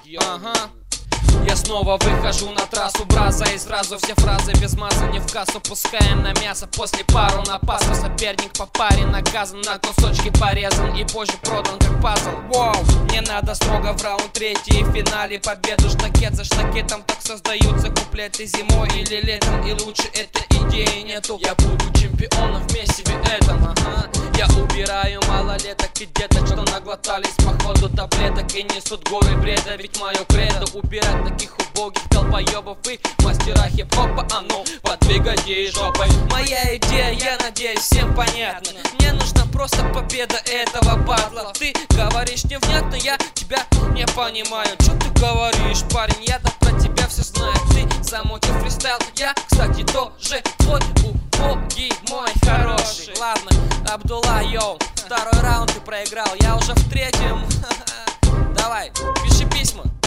Ага. Я снова выхожу на трассу, браза, и сразу все фразы без массы не в кассу. Пускаем на мясо, после пару на пасу. Соперник по паре наказан, на кусочки порезан и позже продан как пазл. Воу, не надо строго в раунд третий и в финале победу. Штакет за штакетом так создаются куплеты зимой или летом. И лучше этой идеи нету. Я буду чемпионом вместе себе этом, ага. Я убираю малолеток и деток, что наглотались походу таблеток и несут горы бреда. Ведь мое кредо убирать таких убогих долбоебов и мастера хип-хопа. А ну, подвигайте жопой. Моя идея, я надеюсь, всем понятна. Мне нужна просто победа этого батла. Ты говоришь невнятно, я тебя не понимаю. Чё ты говоришь, парень, я-то про тебя все знаю. Ты замутил фристайл, я, кстати, тоже твой убогий мой хороший. Ладно, Абдулла, йоу, второй раунд ты проиграл, я уже в третьем. Давай.